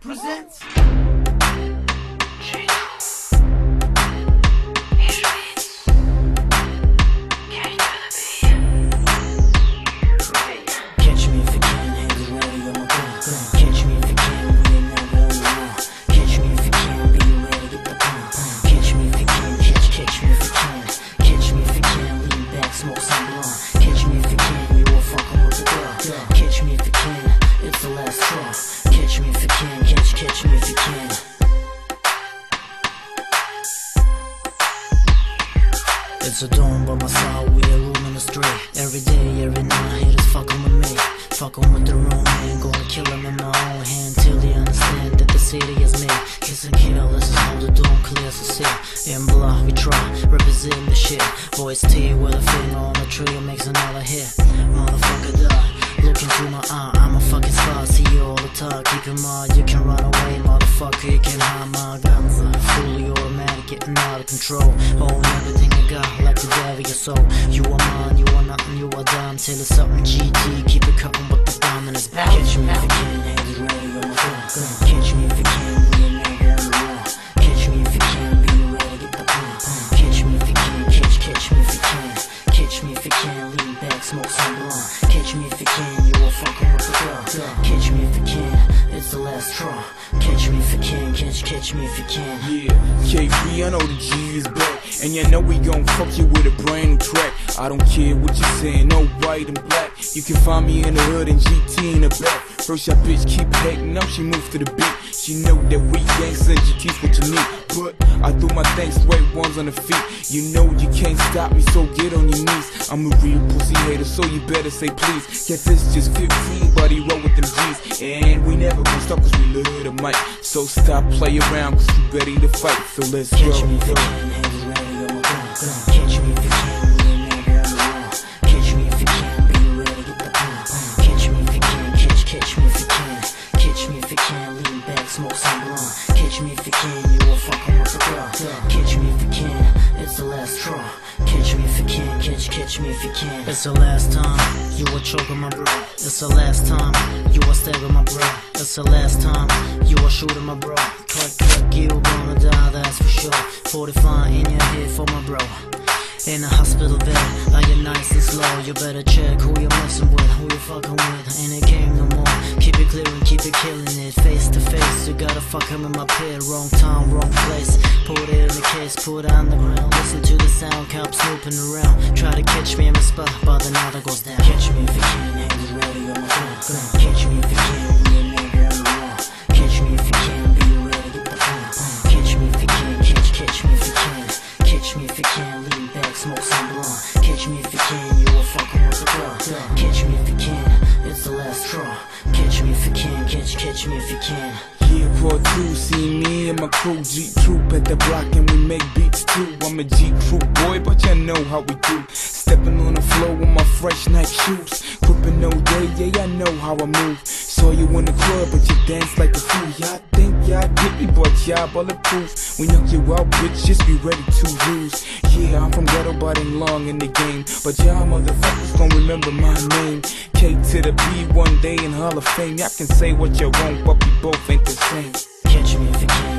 presents It's a dawn by my side, we are roaming the street. Every day, every night, haters fucking with me. Fucking with the wrong man, gonna kill him in my own hand. Till they understand that the city is me. Kiss and kill, this is how the dawn clears the sea. In block, we try, represent the shit. Voice T with a finger on the tree makes another hit. Motherfucker die, looking through my eye, I'm a fucking star. See you all the time, keep in mind, you can run away. Motherfucker, you can hide my guns. Fully automatic, getting out of control. Own everything I got, like the devil, your soul. You are mine, you are nothing, you are dime. Till it's something GT, keep it cutting with the diamond is back. Catch me if you can, hands ready on my gun. Catch me if you can, we ain't never on the wall. Catch me if you can, be ready, get the pump. Catch me if you can, catch me if you can. Catch me if you can, lean back, smoke some blunt. Catch me if you can, you are fucking with the gun. Catch me if you can, it's the last straw. Catch me if you can, catch me if you can. Yeah, KB, I know the G is back, and you know we gon' fuck you with a brand new track. I don't care what you saying, no white and black. You can find me in the hood and GT in the back. First that bitch keep hating, now she moves to the beat. She know that we gangsta, GT's what you need. But I do my thing, straight ones on the feet. You know you can't stop me, so get on your knees. I'm a real pussy hater, so you better say please. Get this just 15, but he roll with them G's. And we never gon' stop cause we love the mic. So stop, play around cause we ready to fight. So let's go. Catch me if you can, hands ready on my gun. Catch me if you can, we ain't never on the wall. Catch me if you can, be ready, get the pump. Catch me if you can, catch me if you can. Catch me if you can, lean back, smoke some blunt. Catch me if you can, you are fucking with the gun. Catch me if you can, it's the last straw. Catch me if you can, catch me if you can. It's the last time you were choking my bro. It's the last time you were stabbing my bro. It's the last time you were shooting my bro. Click, you gonna die, that's for sure. 45 in your head for my bro. In a hospital bed, are you nice and slow? You better check who you're messing with, who you fucking with. Ain't it game no more, keep it clear and keep it killing it. Face to face, you gotta fuck him in my pit. Wrong time, wrong place, put it in the case, put it on the ground. Listen to the sound, cop snooping around. Try to catch me in my spot, but the night goes down. Catch me if you can, hands ready on my gun. Catch me if you can, we ain't never on the wall. Catch me if you can, be ready, get the pump. Catch me if you can, catch me if you can. Catch me if you can, lean back, smoke some blunt. Catch me if you can, you are fucking with the gun. Catch me if you can, it's the last straw. Catch me if you can, catch me if you can. Yeah, part 2, see me and my crew, G Troop at the block and we make beats too. I'm a G Crew boy, but you know how we do. Stepping on the floor with my fresh Nike shoes. Whipping no day, yeah, I know how I move. Saw you in the club, but you dance like a fool. Y'all think y'all get me, but y'all bulletproof. We knock you out, bitch, just be ready to lose. Yeah, I'm from ghetto, but ain't long in the game. But y'all motherfuckers gon' remember my name. K to the B, one day in Hall of Fame. Y'all can say what you want, but we both ain't the same. Catch me if you can.